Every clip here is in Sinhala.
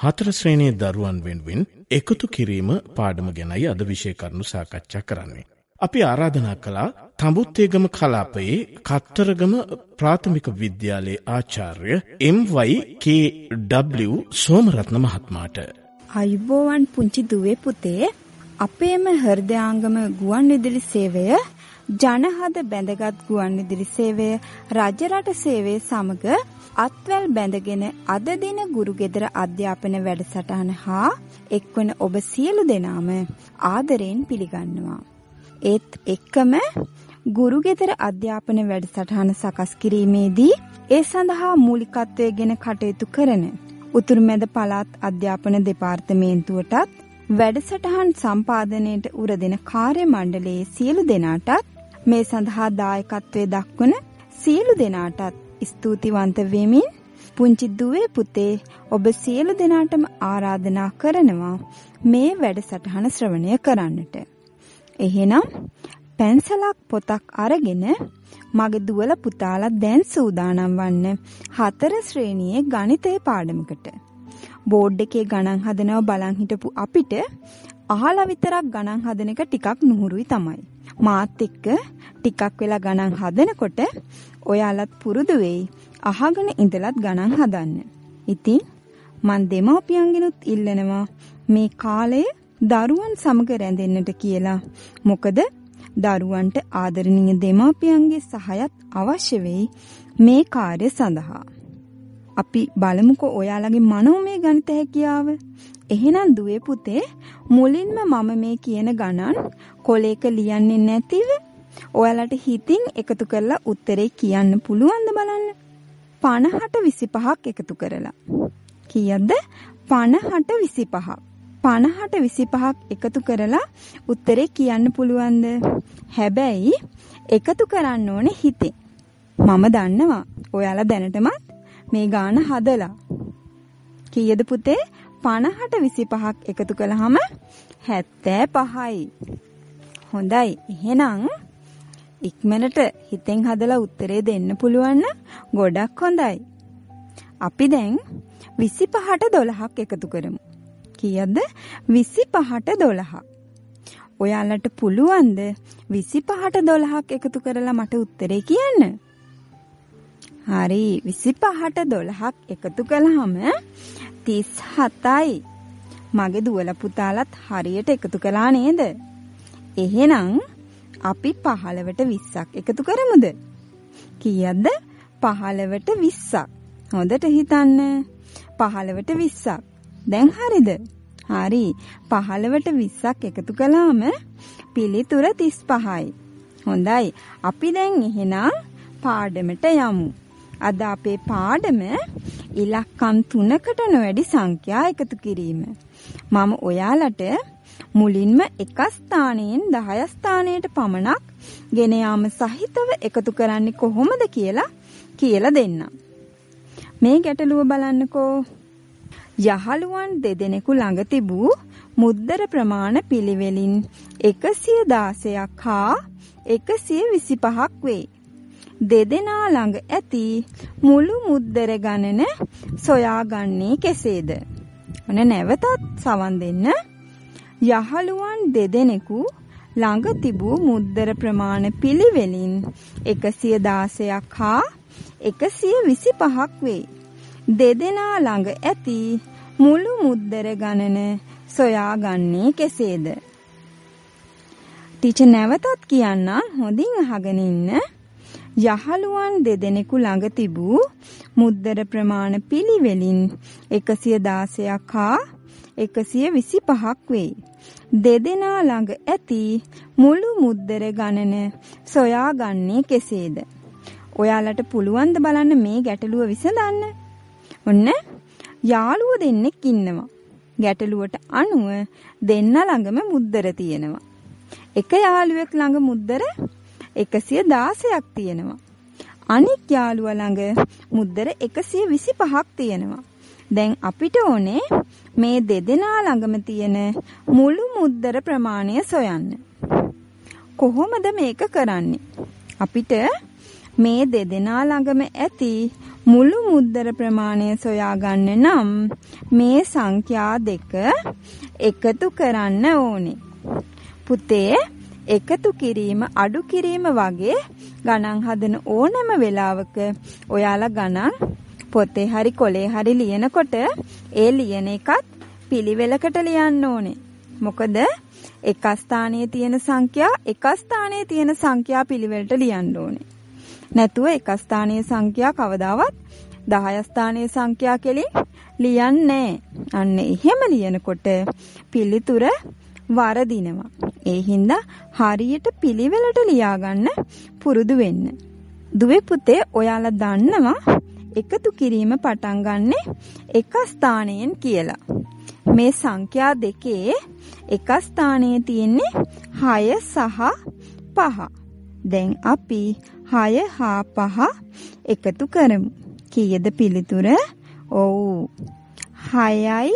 4 ශ්‍රේණියේ දරුවන් වෙනුවෙන් එකතු කිරීම පාඩම ගැනයි අද විෂය කරුණු සාකච්ඡා කරන්නේ. අපි ආරාධනා කළා තඹුත්තේගම කලාපයේ කත්තරගම ප්‍රාථමික විද්‍යාලයේ ආචාර්ය MY.K.W. සෝමරත්න මහත්මයාට. අයුබෝවන් පුංචි දුවේ පුතේ, අපේම හෘදයාංගම ගුවන්විදුලි සේවය ජනහද බැඳගත් ගුවන්විදුලි සේවය රජරට සේවයේ සමග අත්වැල් බැඳගෙන අද දින ගුරුගෙදර අධ්‍යාපන වැඩසටහන හා එක්වන ඔබ සියලු දෙනාම ආදරයෙන් පිළිගන්නවා. ඒත් එක්කම ගුරුගෙදර අධ්‍යාපන වැඩසටහන සකස් කිරීමේදී ඒ සඳහා මූලිකත්වයෙන් කටයුතු කරන උතුරුමැද පළාත් අධ්‍යාපන දෙපාර්තමේන්තුවටත් වැඩසටහන් සම්පාදනයට උරදෙන කාර්ය මණ්ඩලයේ සියලු දෙනාටත් මේ සඳහා දායකත්වයේ දක්වන සියලු දෙනාටත් ස්තුතිවන්ත වෙමින් පුංචි දුවේ පුතේ ඔබ සියලු දෙනාටම ආරාධනා කරනවා මේ වැඩසටහන ශ්‍රවණය කරන්නට. එහෙනම් පැන්සලක් පොතක් අරගෙන මගේ දුවල පුතාලා දැන් සූදානම් වන්න 4 ශ්‍රේණියේ ගණිතය පාඩමකට. බෝඩ් එකේ ගණන් හදනව බලන් හිටපු අපිට අහලා විතරක් ගණන් හදන එක ටිකක් නුහුරුයි තමයි. මාත් එක්ක ටිකක් වෙලා ගණන් හදනකොට ඔයාලත් පුරුදු වෙයි අහගෙන ඉඳලත් ගණන් හදන්න. ඉතින් මන් දෙමාපියන්ගෙනුත් ඉල්ලනවා මේ කාලය දරුවන් සමග රැඳෙන්නට කියලා. මොකද දරුවන්ට ආදරණීය දෙමාපියන්ගේ සහයත් අවශ්‍ය වෙයි මේ කාර්ය සඳහා. අපි බලමුකෝ ඔයාලගේ මනෝමය ගණිත හැකියාව. එහෙනම් දුවේ පුතේ මුලින්ම මම මේ කියන ගණන් කොලයක ලියන්නේ නැතිව ඔයාලට හිතින් එකතු කරලා උත්තරේ කියන්න පුළුවන්ද බලන්න. 50ට 25ක් එකතු කරලා. කීයද? 50ට 25ක්. 50ට 25ක් එකතු කරලා උත්තරේ කියන්න පුළුවන්ද? හැබැයි එකතු කරන්න ඕනේ හිතෙන්. මම දන්නවා ඔයාලා දැනටමත් මේ ගාන හදලා. කීයද පුතේ? 50ට 25ක් එකතු කළාම 75යි. හොඳයි. එහෙනම් ඉක්මනට හිතෙන් හදලා උත්තරේ දෙන්න පුළුවන් නම් ගොඩක් හොඳයි. අපි දැන් 25ට 12ක් එකතු කරමු. කීයද? 25ට 12ක්. ඔයාලට පුළුවන්ද 25ට 12ක් එකතු කරලා මට උත්තරේ කියන්න? හරි. 25ට 12ක් එකතු කළාම 37යි. මගේ දුවල පුතාලත් හරියට එකතු කළා නේද? එහෙනම් අපි 15ට 20ක් එකතු කරමුද? කීයද? 15ට 20ක්. හොඳට හිතන්න. 15ට 20ක්. දැන් හරිද? හරි. 15ට 20ක් එකතු කළාම පිළිතුර 35යි. හොඳයි. අපි දැන් එහෙනම් පාඩමට යමු. අද අපේ පාඩම ඉලක්කම් 3කට නොවැඩි සංඛ්‍යා එකතු කිරීම. මම ඔයාලට මුලින්ම 1 ස්ථානයෙන් 10 ස්ථානයට පමණක් ගෙන යාම සහිතව එකතු කරන්නේ කොහොමද කියලා දෙන්නම්. මේ ගැටලුව බලන්නකෝ. යහළුවන් දෙදෙනෙකු ළඟ තිබූ මුද්දර ප්‍රමාණ පිළිවෙලින් 116ක් හා 125ක් වේ. දෙදෙනා ළඟ ඇති මුළු මුද්දර ගණන සොයාගන්නේ කෙසේද? ඔන්න නැවතත් සවන් දෙන්න. යහළුවන් දෙදෙනෙකු ළඟ තිබූ මුද්දර ප්‍රමාණ පිළිවෙලින් 116ක් හා 125ක් වේ. දෙදෙනා ළඟ ඇති මුළු මුද්දර ගණන සොයාගන්නේ කෙසේද? ටීචර් නැවතත් කියන්න හොඳින් අහගෙන ඉන්න. යහළුවන් දෙදෙනෙකු ළඟ තිබූ මුද්දර ප්‍රමාණ පිළිවෙලින් 116ක් හා 125ක් වේ. දෙදෙනා ළඟ ඇති මුළු මුද්දර ගණන සොයාගන්නේ කෙසේද? ඔයාලට පුළුවන් ද බලන්න මේ ගැටලුව විසඳන්න? ඔන්න යාළුවෝ දෙන්නෙක් ඉන්නවා. ගැටලුවට අනුව දෙන්න ළඟම මුද්දර තියෙනවා. එක යාළුවෙක් ළඟ මුද්දර 116ක් තියෙනවා. අනික් යාළුවා ළඟ මුද්දර 125ක් තියෙනවා. දැන් අපිට ඕනේ මේ දෙදෙනා ළඟම තියෙන මුළු මුද්දර ප්‍රමාණය සොයන්න. කොහොමද මේක කරන්නේ? අපිට මේ දෙදෙනා ළඟම ඇති මුළු මුද්දර ප්‍රමාණය සොයා ගන්න නම් මේ සංඛ්‍යා දෙක එකතු කරන්න ඕනේ. පුතේ එකතු කිරීම අඩු කිරීම වගේ ගණන් හදන ඕනම වෙලාවක ඔයාලා ගණන් පොතේ හරි කොලේ හරි ලියනකොට ඒ ලියන එකත් පිළිවෙලකට ලියන්න ඕනේ. මොකද එක ස්ථානයේ තියෙන සංඛ්‍යා එක ස්ථානයේ තියෙන සංඛ්‍යා පිළිවෙලට ලියන්න ඕනේ. නැතුව එක ස්ථානයේ සංඛ්‍යා කවදාවත් 10 ස්ථානයේ සංඛ්‍යා කෙලින් ලියන්නේ නැහැ. අන්න එහෙම ලියනකොට පිළිතුර වරදිනවා. ඒ හින්දා හරියට පිළිවෙලට ලියාගන්න පුරුදු වෙන්න. දුවේ පුතේ ඔයාලා දන්නවා එකතු කිරීම පටන් ගන්නෙ එක ස්ථානයෙන් කියලා. මේ සංඛ්‍යා දෙකේ එක ස්ථානයේ තියෙන්නේ 6 සහ 5. දැන් අපි 6 හා 5 එකතු කරමු. කීයද පිළිතුර? ඔව් 6යි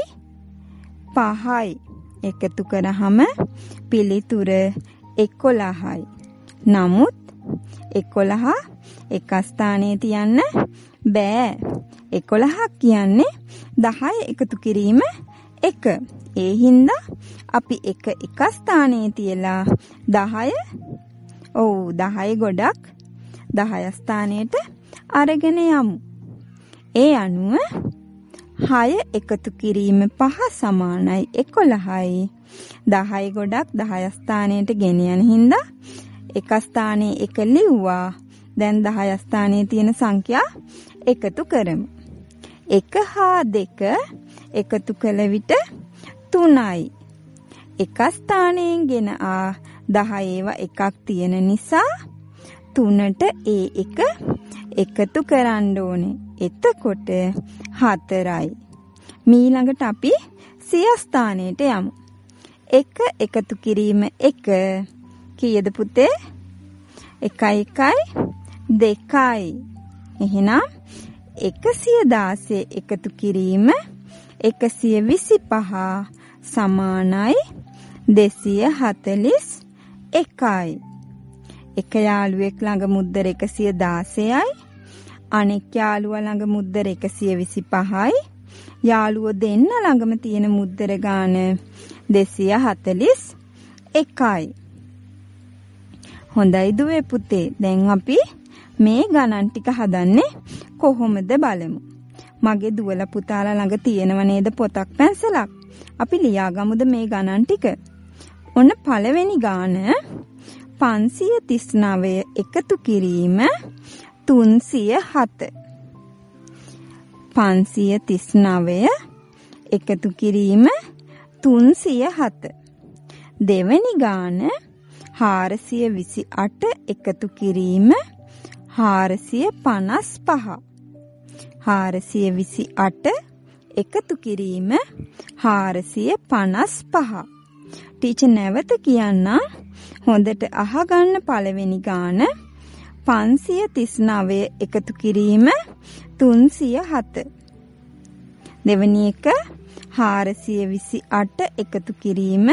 5යි එකතු කරාම පිළිතුර 11යි. නමුත් 11 එක ස්ථානයේ තියන්න බෑ. 11ක් කියන්නේ 10 එකතු කිරීම 1. ඒ හින්දා අපි එක ස්ථානයේ තියලා 10 10 ගොඩක් 10 ස්ථානයට අරගෙන යමු. ඒ අනුව 6 එකතු කිරීම 5 සමානයි 11යි. 10 ගොඩක් 10 ස්ථානයට ගෙන යන හින්දා එක ස්ථානයේ 1 ලිව්වා. දැන් 10 ස්ථානයේ තියෙන සංඛ්‍යා එකතු කරමු. 1 හා 2 එකතු කළ විට 3යි. එක ස්ථානයෙන් ගෙන 10 ඒවා එකක් තියෙන නිසා 3ට ඒ එක එකතු කරන්න ඕනේ. එතකොට 4යි. මීළඟට අපි සිය ස්ථානයට යමු. 1 එකතු කිරීම 1 කීයද පුතේ? 1යි 2යි. එහෙනම් 116 එකතු කිරීම 125 සමානයි 241යි. එක යාළුවෙක් ළඟ මුද්දර 116යි. අනෙක් යාළුවා ළඟ මුද්දර 125යි. යාළුවෝ දෙන්න ළඟම තියෙන මුද්දර ගාන 241යි. හොඳයි දුවේ පුතේ. දැන් අපි මේ ගණන් ටික හදන්නේ කොහොමද බලමු. මගේ දුවලා පුතාලා ළඟ තියෙනව නේද පොතක් පැන්සලක්? අපි ලියාගමුද මේ ගණන් ටික? ඔන්න පළවෙනි ගාන 539 එකතු කිරීම 307. 539 එකතු කිරීම 307. දෙවෙනි ගාන 428 එකතු කිරීම 455. 428 එකතු කිරීම 455. ටීචර් නැවත කියන්නම්. හොඳට අහගන්න පළවෙනි ගාන 539 එකතු කිරීම 307. දෙවෙනි එක 428 එකතු කිරීම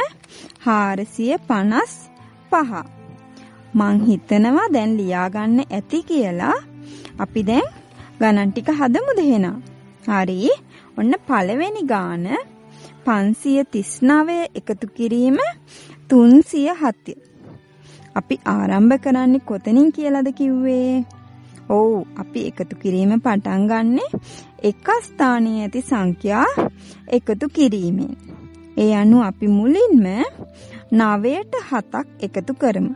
455. මං හිතනවා දැන් ලියාගන්න ඇති කියලා. අපි දැන් ගණන් ටික හදමුද එහෙනම්? හරි. ඔන්න පළවෙනි ගාන 539 එකතු කිරීම 307. අපි ආරම්භ කරන්නේ කොතනින් කියලාද කිව්වේ? ඔව් අපි එකතු කිරීම පටන් ගන්නෙ එක ස්ථානයේ ඇති සංඛ්‍යා එකතු කිරීමෙන්. ඒ අනුව අපි මුලින්ම 9ට 7ක් එකතු කරමු.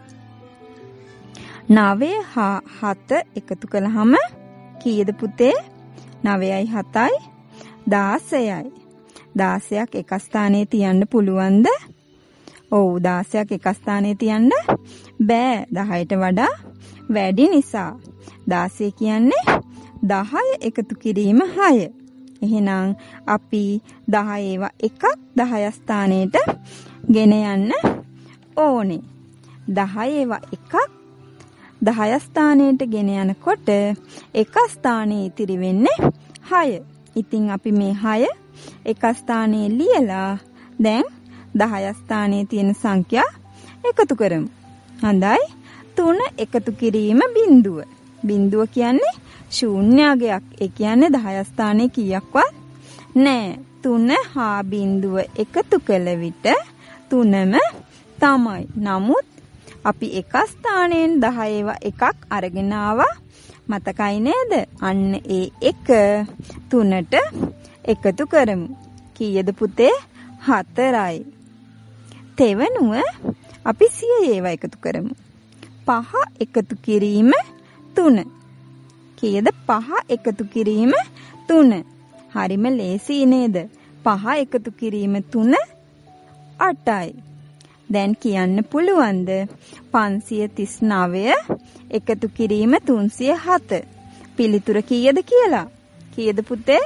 9 හා 7 එකතු කළාම කීයද පුතේ? 9යි 7යි 16යි. 16ක් එක ස්ථානයේ තියන්න පුළුවන්ද? ඔව් 16ක් එක ස්ථානයේ තියන්න බෑ. 10ට වඩා වැඩි නිසා. 16 කියන්නේ 10 එකතු කිරීම 6. එහෙනම් අපි 10 ඒවා එකක් 10 ස්ථානයට ගෙන යන්න ඕනේ. 10 ඒවා එකක් 10 ස්ථානයට ගෙන යනකොට එක ස්ථානයේ ඉතිරි වෙන්නේ 6. ඉතින් අපි මේ 6 එක ස්ථානයේ ලියලා දැන් 10 ස්ථානයේ තියෙන සංඛ්‍යා එකතු කරමු. හොඳයි. 3 එකතු කිරීම බිඳුව. බිඳුව කියන්නේ ශූන්‍යගයක්. ඒ කියන්නේ 10 ස්ථානයේ කීයක්වත් නෑ. 3 හා බිංදුව එකතු කළ විට 3ම තමයි. නමුත් අපි එක ස්ථානයෙන් 10 එකක් අරගෙන ආවා. මතකයි නේද? අන්න ඒ එක 3ට එකතු කරමු. කීයද පුතේ? 4යි. තෙවනුව අපි 100 ඒවා එකතු කරමු. 5 එකතු කිරීම 3. කීයද? 5 එකතු කිරීම 3. හරිම ලේසි නේද? 5 එකතු කිරීම 3 8යි. දැන් කියන්න පුළුවන්ද 539 එකතු කිරීම 307? පිළිතුර කීයද කියලා? කීයද පුතේ?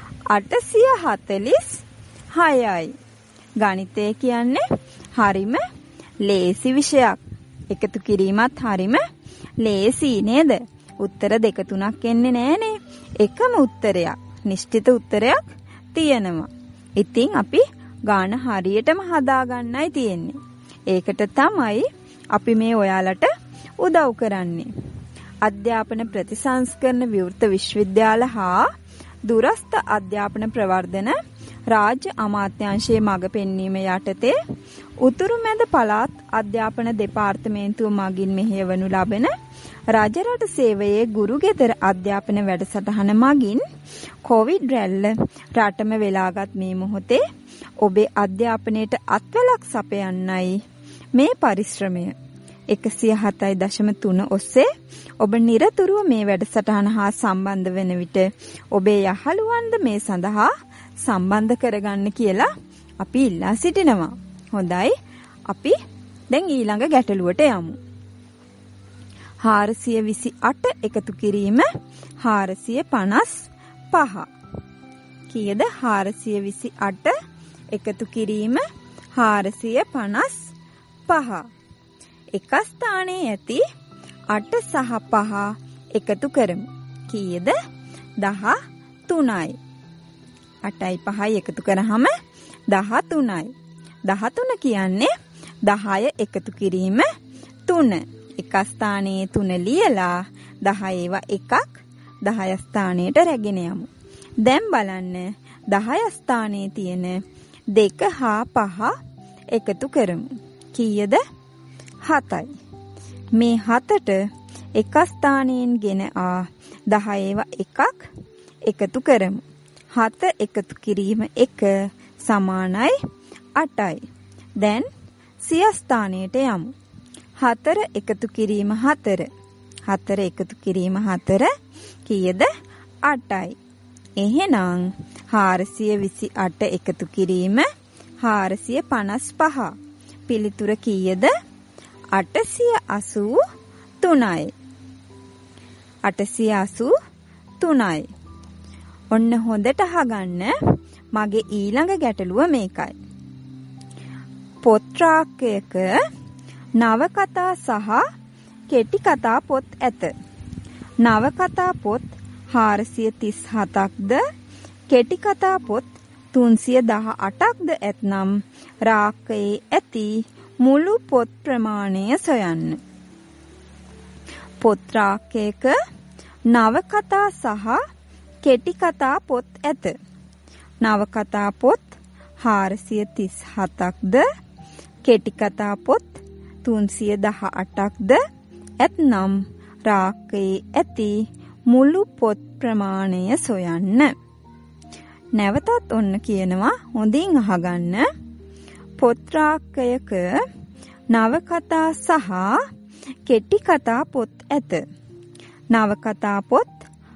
846යි. ගණිතය කියන්නේ හරිම ලේසි විෂයක්. එකතු කිරීමත් හරිම ලේසි නේද? උත්තර 2 3ක් එන්නේ නෑනේ. එකම උත්තරයක්, නිශ්චිත උත්තරයක් තියෙනවා. ඉතින් අපි ගාන හරියටම හදාගන්නයි තියෙන්නේ. ඒකට තමයි අපි මේ ඔයාලට උදව් කරන්නේ. අධ්‍යාපන ප්‍රතිසංස්කරණ විවෘත විශ්වවිද්‍යාල හා දුරස්ථ අධ්‍යාපන ප්‍රවර්ධන රාජ්‍ය අමාත්‍යාංශයේ මඟ පෙන්වීම යටතේ උතුරු මැද පළාත් අධ්‍යාපන දෙපාර්තමේන්තුව මගින් මෙහෙයවනු ලබන රජරට සේවයේ ගුරුගෙදර අධ්‍යාපන වැඩසටහන මගින් කොවිඩ් රැල්ල රටම වෙලාගත් මේ මොහොතේ ඔබේ අධ්‍යාපනයට අත්වලක් සපයන්නයි මේ පරිශ්‍රමය. 107.3 ඔස්සේ ඔබ නිරතුරුව මේ වැඩසටහන හා සම්බන්ධ වෙන විට ඔබේ යහළුවන්ද මේ සඳහා සම්බන්ධ කරගන්න කියලා අපි ඉල්ලා සිටිනවා. හොඳයි, අපි දැන් ඊළඟ ගැටලුවට යමු. 428 එකතු කිරීම 455. කීයද? 428 එකතු කිරීම 455. එක ස්ථානයේ ඇති 8 සහ 5 එකතු කරමු. කීයද? 13යි. 8යි 5යි එකතු කරාම 13යි. 13 කියන්නේ 10 එකතු කිරීම 3. එක ස්ථානයේ 3 ලියලා 10 ඒවා එකක් 10 ස්ථානයට රැගෙන යමු. දැන් බලන්න 10 ස්ථානයේ තියෙන 2 හා 5 එකතු කරමු. කීයද? 7යි. මේ 7ට එක ස්ථානයෙන් ගෙන 10 ඒවා එකක් එකතු කරමු. 7 එකතු කිරීම 1 සමානයි 8යි. දැන් 100 ස්ථානයට යමු. 4 එකතු කිරීම 4. 4 එකතු කිරීම 4 කීයද? 8යි. එහෙනම් 428 එකතු කිරීම 455. පිළිතුර කීයද? 883යි. 883යි. ඔන්න හොඳට අහගන්න. මගේ ඊළඟ ගැටලුව මේකයි. පොත් රාක්කයක නවකතා සහ කෙටි කතා පොත් ඇත. නවකතා පොත් 437ක්ද කෙටි කතා පොත් 318ක්ද ඇතනම් රාක්කයේ ඇති මුළු පොත් ප්‍රමාණය සොයන්න. පොත් රාක්කයක නවකතා සහ කෙටි කතා පොත් ඇත. නවකතා පොත් 437ක්ද කෙටි කතා පොත් 318ක්ද ඇතනම් රාක්කයේ ඇති මුළු පොත් ප්‍රමාණය සොයන්න. නැවතත් ඔන්න කියනවා, හොඳින් අහගන්න. පොත් රාක්කයක නවකතා සහ කෙටි කතා පොත් ඇත. නවකතා පොත්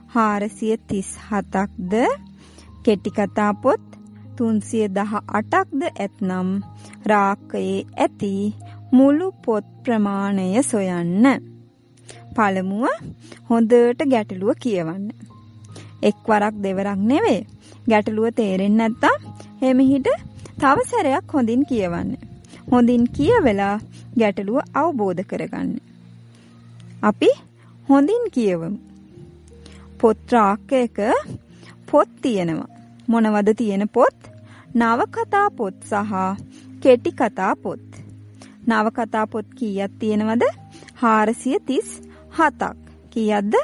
437ක්ද කෙටි කතා පොත් 318ක්ද ඇතනම් රාක්කයේ ඇති මුළු පොත් ප්‍රමාණය සොයන්න. පළමුව හොඳට ගැටලුව කියවන්න. එක්වරක් දෙවරක් නෙවෙයි. ගැටලුව තේරෙන්නේ නැත්නම් එමෙහිට තව සැරයක් හොඳින් කියවන්න. හොඳින් කියවලා ගැටලුව අවබෝධ කරගන්න. අපි හොඳින් කියවමු. පොත් රාක්කයක පොත් තියෙනවා. මොනවද තියෙන පොත්? නවකතා පොත් සහ කෙටි කතා පොත්. නවකතා පොත් කීයක් තියෙනවද? 437ක්. කීයක්ද?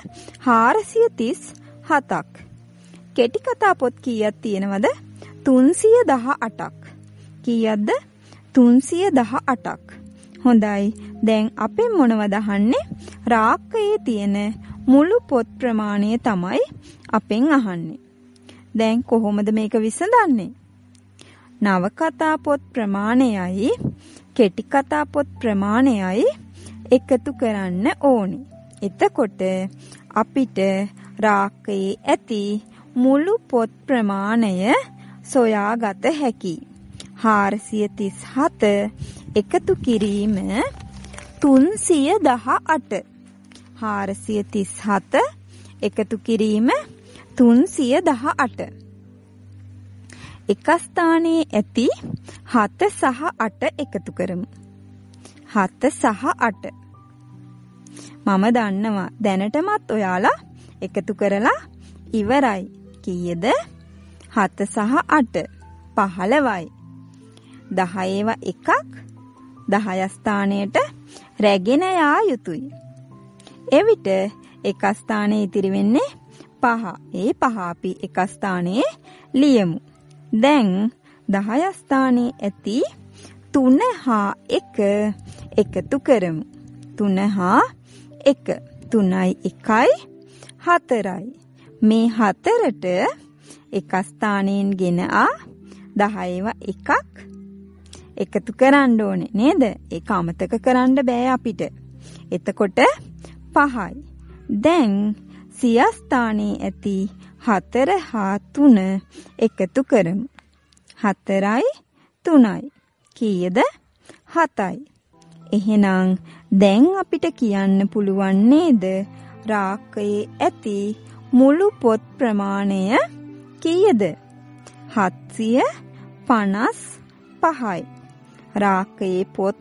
437ක්. කෙටි කතා පොත් කීයක් තියෙනවද? 318ක්. කීයක්ද? 318ක්. හොඳයි. දැන් අපෙන් මොනවද අහන්නේ? රාක්කයේ තියෙන මුළු පොත් ප්‍රමාණය තමයි අපෙන් අහන්නේ. දැන් කොහොමද මේක විසඳන්නේ? නවකතා පොත් ප්‍රමාණයයි කෙටි කතා පොත් ප්‍රමාණයයි එකතු කරන්න ඕනේ. එතකොට අපිට රාක්කයේ ඇති මුළු පොත් ප්‍රමාණය සොයාගත හැකියි. 437 එකතු කිරීම 318. 437 එකතු කිරීම 318. එක ස්ථානයේ ඇති 7 සහ 8 එකතු කරමු. 7 සහ 8. මම දන්නවා දැනටමත් ඔයාලා එකතු කරලා ඉවරයි. කීයද? 7 සහ 8 15යි. 10ව එකක් 10 ස්ථානයට රැගෙන යා යුතුයි. එවිට එක ස්ථානයේ ඉතිරි වෙන්නේ 5. ඒ 5 අපි එක ස්ථානයේ ලියමු. දැන් 10 ස්ථානයේ ඇති 3 හා 1 එකතු කරමු. 3 හා 1 3යි 1යි 4යි. මේ 4ට එක ස්ථානයෙන් ගෙන ආ 10ව එකක් එකතු කරන්න ඕනේ නේද? ඒක අමතක කරන්න බෑ අපිට. එතකොට 5යි. දැන් සිය ස්ථානයේ ඇති 4 හා 3 එකතු කරමු. 4යි 3යි. කීයද? 7යි. එහෙනම් දැන් අපිට කියන්න පුළුවන් නේද රාක්කයේ ඇති මුළු පොත් ප්‍රමාණය කීයද? 755යි. රාක්කයේ පොත්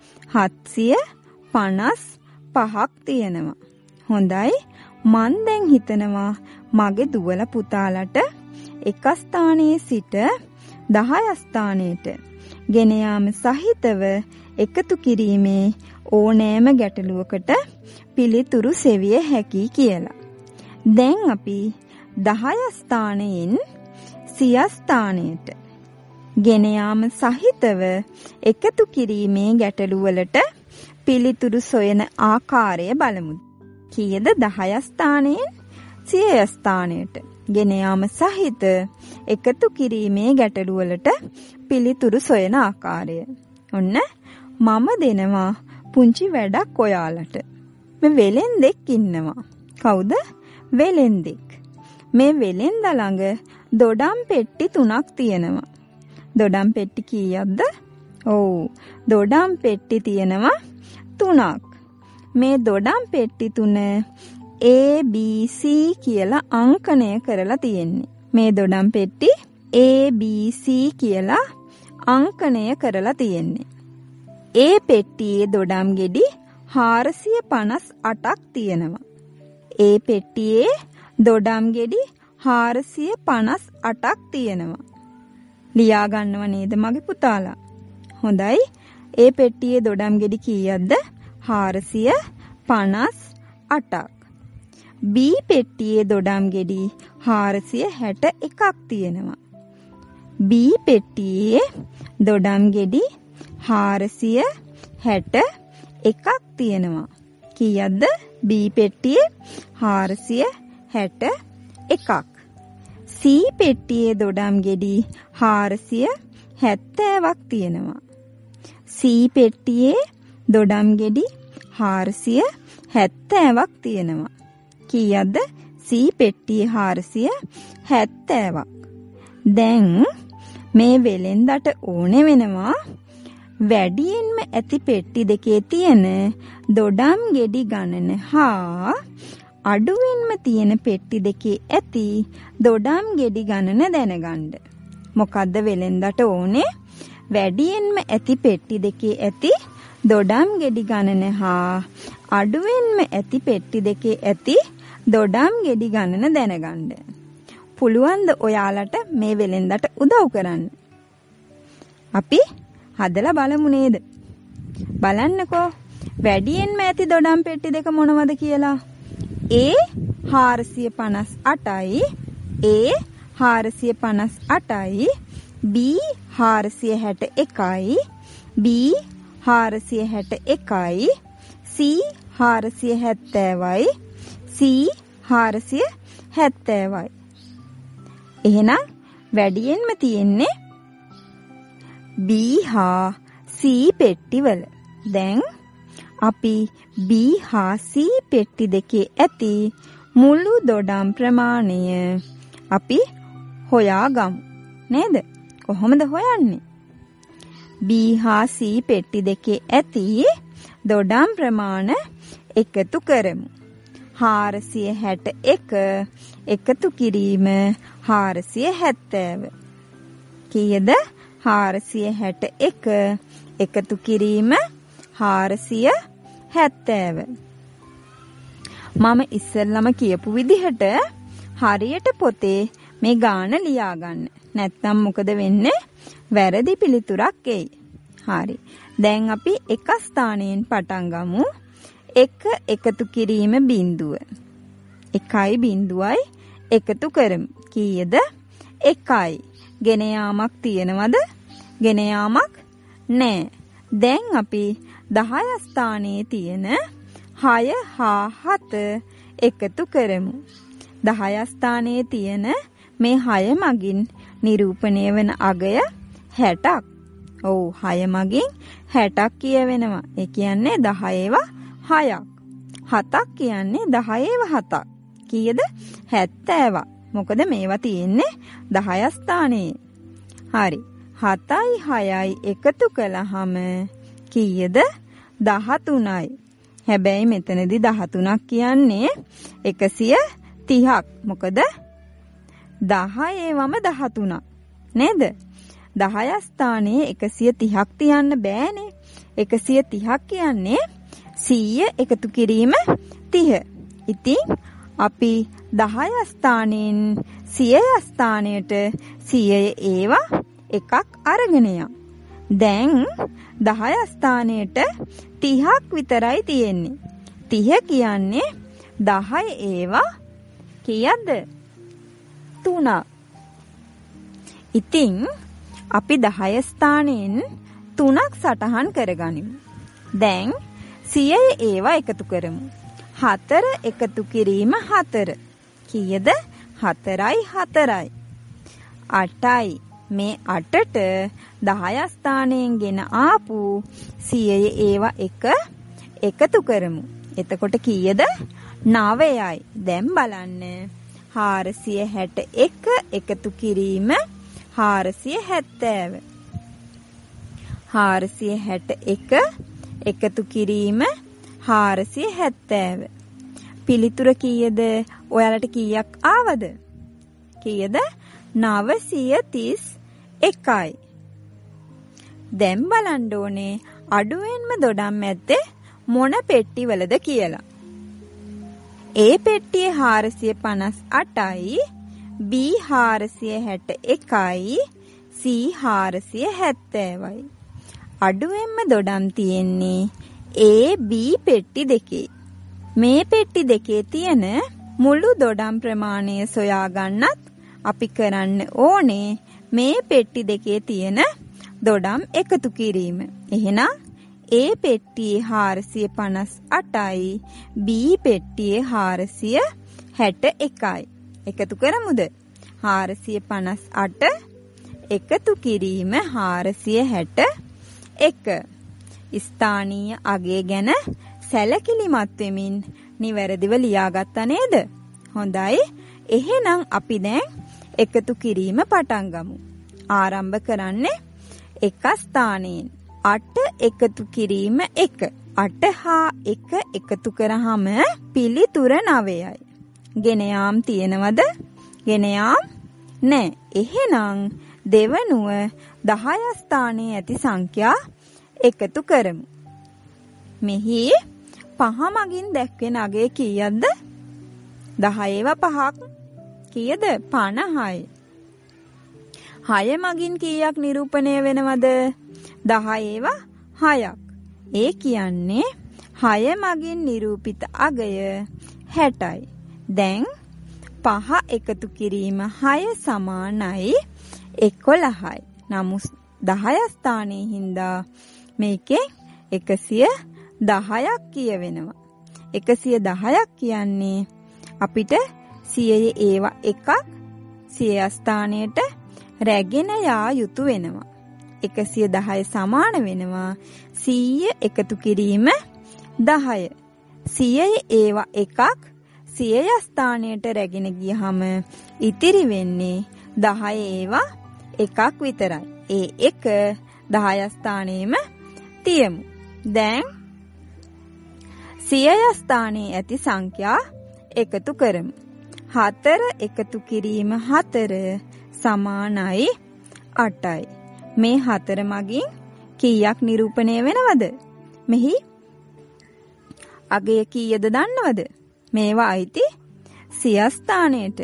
755ක් තියෙනවා. හොඳයි. මන් දැන් හිතනවා මගේ දුවල පුතාලට එක ස්ථානයේ සිට 10 ස්ථානයට ගෙන යාම සහිතව එකතු කිරීමේ ඕනෑම ගැටලුවකට පිළිතුරු සෙවිය හැකි කියලා. දැන් අපි 10 ස්ථානයෙන් සිය ස්ථානයට ගෙන යාම සහිතව එකතු කිරීමේ ගැටලුවලට පිළිතුරු සොයන ආකාරය බලමු. කීයද? 10 ස්ථානයෙන් සිය ස්ථානයට ගෙන යාම සහිත එකතු කිරීමේ ගැටලුවලට පිළිතුරු සොයන ආකාරය. ඔන්න මම දෙනවා පුංචි වැඩක් ඔයාලට. මේ වෙලෙන්දෙක් ඉන්නවා. කවුද? වෙලෙන්දෙක්. මේ වෙලෙන්ද ළඟ දොඩම් පෙට්ටි 3ක් තියෙනවා. දොඩම් පෙට්ටි කීයක්ද? ඔව්. දොඩම් පෙට්ටි තියෙනවා 3ක්. මේ දොඩම් පෙට්ටි 3 A B C කියලා අංකණය කරලා තියෙන්නේ. මේ දොඩම් පෙට්ටි A B C කියලා අංකණය කරලා තියෙන්නේ. A පෙට්ටියේ දොඩම් ගෙඩි 458ක් තියෙනවා. A පෙට්ටියේ දොඩම් ගෙඩි 458ක් තියෙනවා. ලියා ගන්නව නේද මගේ පුතාලා? හොඳයි. A පෙට්ටියේ දොඩම් ගෙඩි කීයක්ද? 458ක්. B පෙට්ටියේ දොඩම් ගෙඩි 461ක් තියෙනවා. B පෙට්ටියේ දොඩම් ගෙඩි 461ක් තියෙනවා. කීයක්ද? B පෙට්ටියේ 461ක්. C පෙට්ටියේ දොඩම් ගෙඩි 470ක් තියෙනවා. C පෙට්ටියේ දොඩම් ගෙඩි 470ක් තියෙනවා. කීයක්ද? C පෙට්ටියේ 470ක්. දැන් මේ වෙලෙන්දට ඕනේ වෙනවා වැඩියෙන්ම ඇති පෙට්ටි දෙකේ තියෙන දොඩම් ගෙඩි ගණන හා අඩුවෙන්ම තියෙන පෙට්ටි දෙකේ ඇති දොඩම් ගෙඩි ගණන දැනගන්න. මොකද්ද වෙලෙන්දට ඕනේ? වැඩියෙන්ම ඇති පෙට්ටි දෙකේ ඇති දොඩම් ගෙඩි ගණන හා අඩුවෙන්ම ඇති පෙට්ටි දෙකේ ඇති දොඩම් ගෙඩි ගණන දැනගන්න. පුළුවන්ද ඔයාලට මේ වෙලෙන්දට උදව් කරන්න? අපි හදලා බලමු නේද? බලන්නකෝ වැඩියෙන්ම ඇති දොඩම් පෙට්ටි දෙක මොනවද කියලා. A 458යි A 458යි B 461යි B 461යි C 470යි C 470යි. එහෙනම් වැඩියෙන්ම තියෙන්නේ B හා C පෙට්ටිවල. දැන් අපි B හා C පෙට්ටි දෙකේ ඇති මුළු දොඩම් ප්‍රමාණය අපි හොයාගමු. නේද? කොහොමද හොයන්නේ? B හා C පෙට්ටි දෙකේ ඇති දොඩම් ප්‍රමාණ එකතු කරමු. 461 එකතු කිරීම 470. කීයද? 461 එකතු කිරීම 470. මම ඉස්සෙල්ලම කියපු විදිහට හරියට පොතේ මේ ගාන ලියා ගන්න. නැත්නම් මොකද වෙන්නේ? වැරදි පිළිතුරක් එයි. හරි. දැන් අපි එක ස්ථානයෙන් පටන් ගමු. 1 එකතු කිරීම බිඳුව. 1යි බිඳුවයි එකතු කරමු. කීයද? 1යි. ගෙන යාමක් තියනවද? ගෙන යාමක් නැහැ. දැන් අපි 10 ස්ථානයේ තියෙන 6 හා 7 එකතු කරමු. 10 ස්ථානයේ තියෙන මේ 6 මගින් නිරූපණය වන අගය 60ක්. ඔව් 6 මගින් 60ක් කියවෙනවා. ඒ කියන්නේ 10 6ක්. 7ක් කියන්නේ 10 7ක්. කීයද? 70ක්. මොකද මේවා තියෙන්නේ 10 ස්ථානයේ. හරි. 7යි 6යි එකතු කළාම කීයද? 13යි. හැබැයි මෙතනදී 13ක් කියන්නේ 130ක්. මොකද 10ේවම 13ක්. නේද? 10 ස්ථානයේ 130ක් තියන්න බෑනේ. 130ක් කියන්නේ 100 එකතු කිරීම 30. ඉතින් අපි 10 ස්ථානයෙන් 100 ස්ථානයට 100 ඒවා එකක් අරගෙන යමු. දැන් 10 ස්ථානයට 30ක් විතරයි තියෙන්නේ. 30 කියන්නේ 10 ඒවා කීයද? 3ක්. ඉතින් අපි 10 ස්ථානයෙන් 3ක් සටහන් කරගනිමු. දැන් 100 ඒවා එකතු කරමු. 4 එකතු කිරීම 4. කීයද? 4යි 4යි. 8යි. මේ 8ට 10 ස්ථානයෙන් ගෙන ආපු 100 ඒවා එකතු කරමු. එතකොට කීයද? 9යි. දැන් බලන්න. 461 එකතු කිරීම 470. 461 එකතු කිරීම 470. පිළිතුර කීයද? ඔයාලට කීයක් ආවද? කීයද? 931යි. දැන් බලන්න ඕනේ අඩුවෙන්ම දොඩම් ඇත්තේ මොන පෙට්ටිවලද කියලා. A පෙට්ටියේ 458යි, B 461යි, C 470යි. අඩුවෙන්ම දොඩම් තියෙන්නේ A, B පෙට්ටි දෙකේ. මේ පෙට්ටි දෙකේ තියෙන මුළු දොඩම් ප්‍රමාණය සොයා ගන්නත් අපි කරන්න ඕනේ මේ පෙට්ටි දෙකේ තියෙන දොඩම් එකතු කිරීම. එහෙනම් A පෙට්ටියේ 458යි, B පෙට්ටියේ 461යි. එකතු කරමුද? 458 එකතු කිරීම 461. ස්ථානීය අගය ගැන සැලකිලිමත් වෙමින් නිවැරදිව ලියාගත්තා නේද? හොඳයි. එහෙනම් අපි දැන් එකතු කිරීම පටන් ගමු. ආරම්භ කරන්නේ එක ස්ථානයෙන්. 8 එකතු කිරීම 1. 8 හා 1 එකතු කරාම පිළිතුර 9යි. ගෙන යාම් තියෙනවද? ගෙන යාම් නැහැ. එහෙනම් දෙවනුව 10 ස්ථානයේ ඇති සංඛ්‍යා එකතු කරමු. මෙහි 5 මගින් දැක්වෙන අගය කීයක්ද? 10 5ක්. කීයද? 50යි. 6 මගින් කීයක් නිරූපණය වෙනවද? 10 6ක්. ඒ කියන්නේ 6 මගින් නිරූපිත අගය 60යි. දැන් 5 එකතු කිරීම 6 සමානයි 11යි. නමුත් 10 ස්ථානයේ හින්දා මේකේ 110ක් කියවෙනවා. 110ක් කියන්නේ අපිට 100 ඒවා එකක් 100 ස්ථානයට රැගෙන යා යුතු වෙනවා. 110 සමාන වෙනවා 100 එකතු කිරීම 10. 100 ඒවා එකක් 100 ස්ථානයට රැගෙන ගියහම ඉතිරි වෙන්නේ 10 ඒවා එකක් විතරයි. ඒ එක 10 ස්ථානෙම තියමු. දැන් 100 ස්ථානයේ ඇති සංඛ්‍යා එකතු කරමු. 4 එකතු කිරීම 4 සමානයි 8යි. මේ 4 මගින් කීයක් නිරූපණය වෙනවද? මෙහි අගය කීයද දන්නවද? මේවා අයිති 100 ස්ථානයට.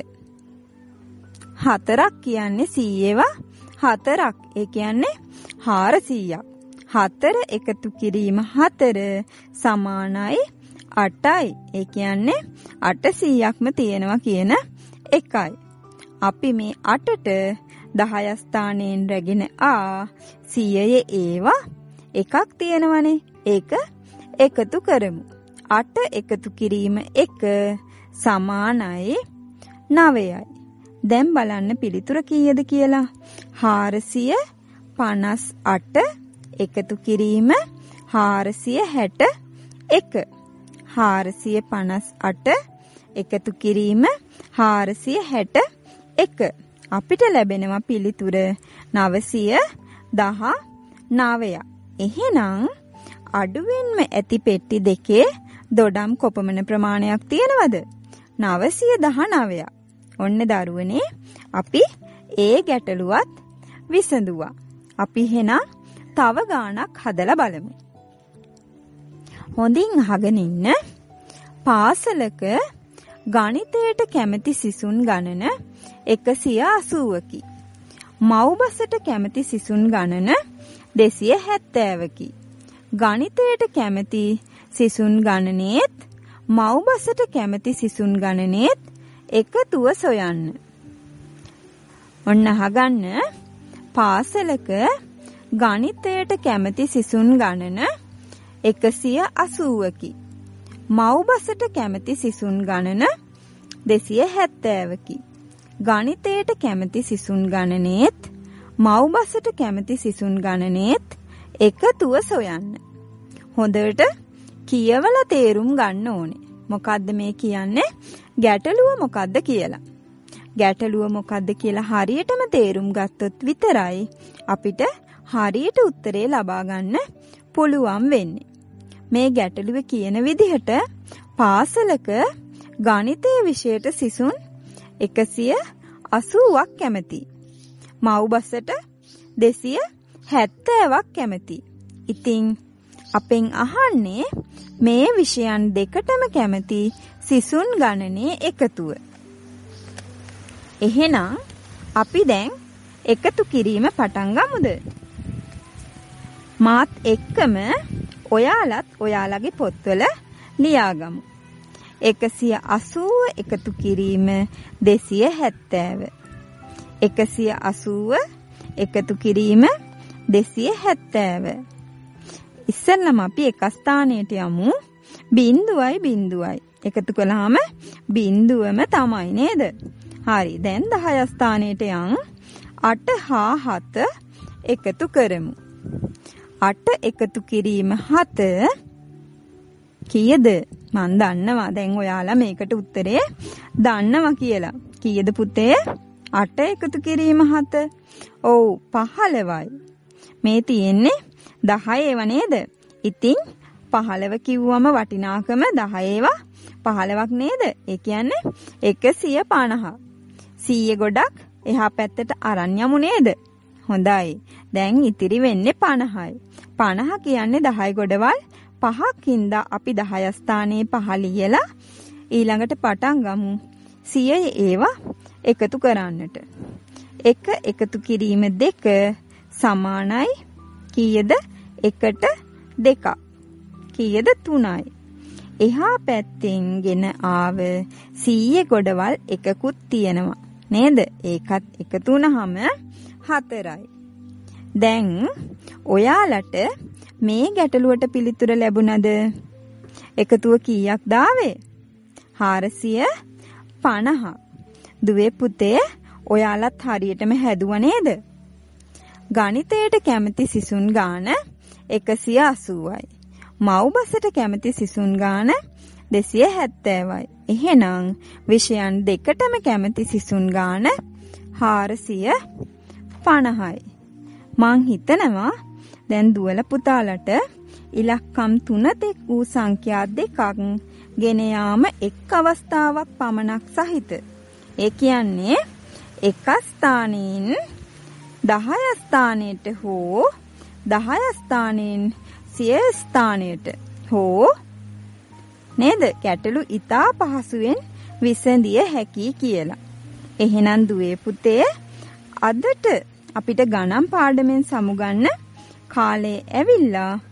4ක් කියන්නේ 100ව 4ක්. ඒ කියන්නේ 400ක්. 4 එකතු කිරීම 4 සමානයි 8යි. ඒ කියන්නේ 800ක්ම තියෙනවා කියන එකයි. අපි මේ 8ට 10 ස්ථානයෙන් රැගෙන 100 ඒවා එකක් තියෙනවනේ. ඒක එකතු කරමු. 8 එකතු කිරීම 1 සමානයි 9යි. දැන් බලන්න පිළිතුර කීයද කියලා. 458 එකතු කිරීම 461. 458 එකතු කිරීම 461. අපිට ලැබෙනවා පිළිතුර 919. එහෙනම් අඩුවෙන්ම ඇති පෙට්ටි දෙකේ දොඩම් කොපමණ ප්‍රමාණයක් තියෙනවද? 919ක්. ඔන්න දරුවනේ අපි ඒ ගැටලුවත් විසඳුවා. අපි එහෙනම් තව ගාණක් හදලා බලමු. හොඳින් අහගෙන ඉන්න. පාසලක ගණිතයට කැමති සිසුන් ගණන 180කි. මව්බසට කැමති සිසුන් ගණන 270කි. ගණිතයට කැමති සිසුන් ගණනේත් මව්බසට කැමති සිසුන් ගණනේත් එකතුව සොයන්න. ඔන්න අහගන්න. පාසලක ගණිතයට කැමති සිසුන් ගණන 180කි. මව්බසට කැමති සිසුන් ගණන 270කි. ගණිතයට කැමති සිසුන් ගණනේත් මව්බසට කැමති සිසුන් ගණනේත් එකතුව සොයන්න. හොඳට කියවලා තේරුම් ගන්න ඕනේ. මොකද්ද මේ කියන්නේ? ගැටලුව මොකද්ද කියලා. ගැටලුව මොකද්ද කියලා හරියටම තේරුම් ගත්තොත් විතරයි අපිට හරියට උත්තරේ ලබා ගන්න පුළුවන් වෙන්නේ. මේ ගැටලුවේ කියන විදිහට පාසලක ගණිතයේ විෂයට සිසුන් 180ක් කැමති. මව්බසට 270ක් කැමති. ඉතින් අපෙන් අහන්නේ මේ විෂයන් දෙකටම කැමති සිසුන් ගණනේ එකතුව. එහෙනම් අපි දැන් එකතු කිරීම පටන් ගමුද? මාත් එක්කම ඔයාලත් ඔයාලගේ පොත්වල ලියාගමු. 180 එකතු කිරීම 270. 180 එකතු කිරීම 270. ඉස්සෙල්ලම අපි එක ස්ථානයට යමු. බිංදුවයි බිංදුවයි එකතු කළාම බිංදුවම තමයි නේද? හරි. දැන් 10 ස්ථානයට යන් 8 හා 7 එකතු කරමු. 8 එකතු කිරීම 7 කීයද? මන් දන්නවා. දැන් ඔයාලා මේකට උත්තරේ දන්නවා කියලා. කීයද පුතේ? 8 එකතු කිරීම 7. ඔව් 15යි. මේ තියෙන්නේ 10 ඒවා නේද? ඉතින් 15 කිව්වම වටිනාකම 10 ඒවා 15ක් නේද? ඒ කියන්නේ 150. 100 ගොඩක් එහා පැත්තට අරන් යමු නේද? හොඳයි. දැන් ඉතිරි වෙන්නේ 50යි. 50 කියන්නේ 10 ගොඩවල් 5ක් හින්දා අපි 10 ස්ථානයේ 5 ලියලා ඊළඟට පටන් ගමු 100 ඒවා එකතු කරන්නට. 1 එකතු කිරීම 2 සමානයි කීයද? 1ට 2ක්. කීයද? 3යි. එහා පැත්තෙන් ගෙන ආව 100 ගොඩවල් එකකුත් තියෙනවා. නේද? ඒකත් එකතු වුනහම 4යි. දැන් ඔයාලට මේ ගැටලුවට පිළිතුර ලැබුණද? එකතුව කීයක් දාවේ? 450. දුවේ පුතේ ඔයාලත් හරියටම හැදුවා නේද? ගණිතයට කැමති සිසුන් ගාන 180යි. මව්බසට කැමති සිසුන් ගාන 270යි. එහෙනම් විෂයන් දෙකටම කැමති සිසුන් ගාන 450යි. මං හිතනවා දැන් දුවල පුතාලට ඉලක්කම් 3 දෙක වූ සංඛ්‍යා දෙකක් ගෙන යාම එක් අවස්ථාවක් පමණක් සහිත. ඒ කියන්නේ එක ස්ථානයෙන් 10 ස්ථානයට හෝ 10 ස්ථානයෙන් 100 ස්ථානයට හෝ නේද ගැටලු ඉතා පහසුවෙන් විසඳිය හැකි කියලා. එහෙනම් දුවේ පුතේ අදට අපිට ගණන් පාඩමෙන් සමුගන්න කාලේ ඇවිල්ලා